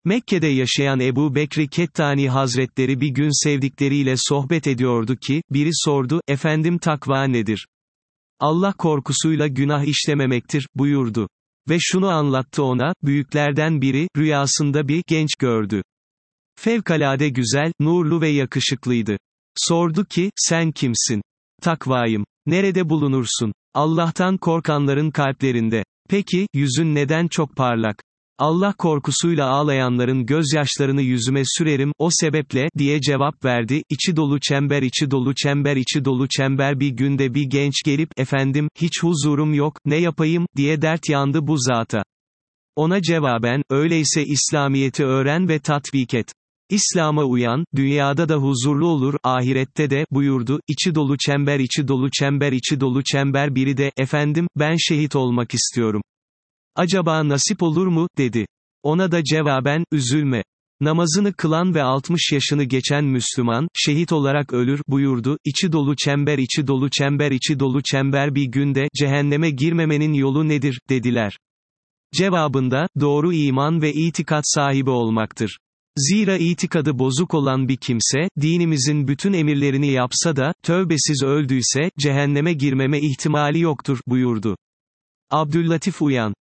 Mekke'de yaşayan Ebu Bekri Kettani Hazretleri bir gün sevdikleriyle sohbet ediyordu ki, biri sordu, efendim takva nedir? Allah korkusuyla günah işlememektir, buyurdu. Ve şunu anlattı ona, büyüklerden biri, rüyasında bir genç gördü. Fevkalade güzel, nurlu ve yakışıklıydı. Sordu ki, sen kimsin? Takvayım. Nerede bulunursun? Allah'tan korkanların kalplerinde. Peki, yüzün neden çok parlak? Allah korkusuyla ağlayanların gözyaşlarını yüzüme sürerim, o sebeple, diye cevap verdi, içi dolu çember içi dolu çember içi dolu çember bir günde bir genç gelip, efendim, hiç huzurum yok, ne yapayım, diye dert yandı bu zata. Ona cevaben, öyleyse İslamiyet'i öğren ve tatbik et. İslam'a uyan, dünyada da huzurlu olur, ahirette de, buyurdu, içi dolu çember içi dolu çember içi dolu çember biri de, efendim, ben şehit olmak istiyorum. Acaba nasip olur mu, dedi. Ona da cevaben, üzülme. Namazını kılan ve 60 yaşını geçen Müslüman, şehit olarak ölür, buyurdu, içi dolu çember içi dolu çember içi dolu çember bir günde, cehenneme girmemenin yolu nedir, dediler. Cevabında, doğru iman ve itikat sahibi olmaktır. Zira itikadı bozuk olan bir kimse, dinimizin bütün emirlerini yapsa da, tövbesiz öldüyse, cehenneme girmeme ihtimali yoktur, buyurdu. Abdüllatif Uyan